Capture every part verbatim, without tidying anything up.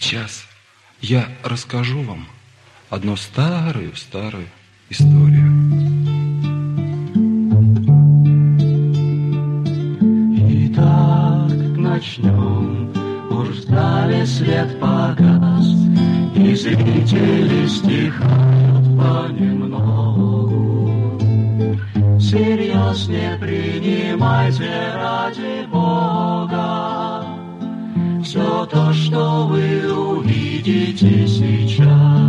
Сейчас я расскажу вам одну старую-старую историю. Итак, начнем. Уж вдали свет погас, и зрители стихают понемногу. Всерьез не принимайте ради Бога все то, что вы увидите сейчас.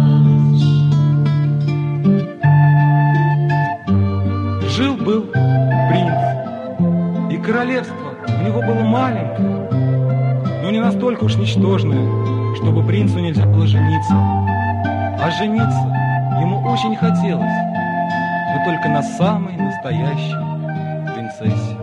Жил-был принц, и королевство у него было маленькое, но не настолько уж ничтожное, чтобы принцу нельзя было жениться. А жениться ему очень хотелось, но только на самой настоящей принцессе.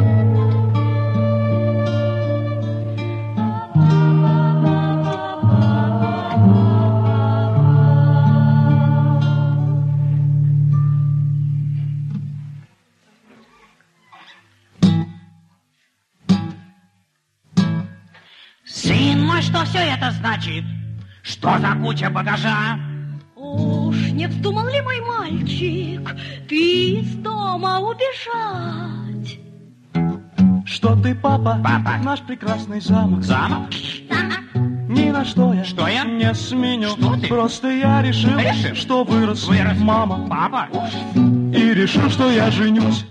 Что все это значит? Что за куча багажа? Уж не вздумал ли, мой мальчик, ты из дома убежать? Что ты, папа, папа, наш прекрасный замок. Замок? Ни на что я, что я? не сменю. Что ты? Просто я решил, решил? что вырос, вырос мама. Папа? И решил, что я женюсь.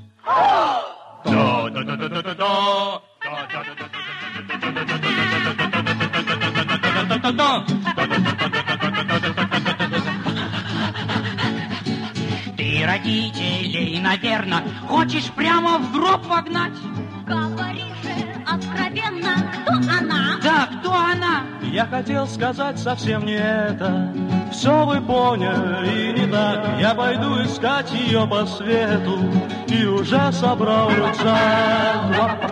Ты родителей, наверное, хочешь прямо в гроб вогнать? Говори же откровенно, кто она? Да, кто она? Я хотел сказать совсем не это. Все вы поняли, и не так. Я пойду искать ее по свету и уже собрал рюкзак.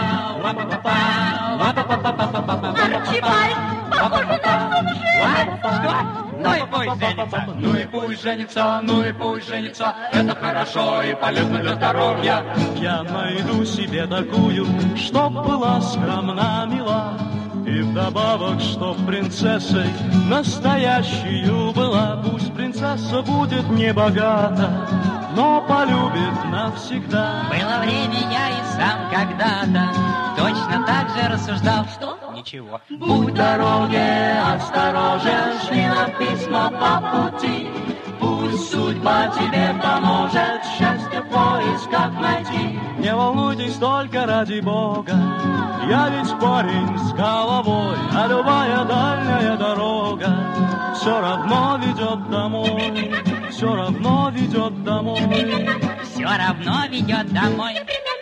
Арчибальд, похоже на сумасшедшего. Что? Ну и пусть женится, ну и пусть женится, ну и пусть женится. Это хорошо и полезно для здоровья. Я найду себе такую, чтоб была скромна, мила, и вдобавок, чтоб принцессой настоящую была. Пусть принцесса будет небогата, но полюбит навсегда. Было время, я и сам когда-то точно так же рассуждал. Что? Ничего. Будь в дороге осторожен, шли на письма по пути. Пусть судьба тебе поможет счастье в поисках найти. Не волнуйтесь только ради Бога, я ведь парень с головой, а любая дальняя дорога все равно ведет домой, все равно ведет домой. Все равно ведет домой. Непременно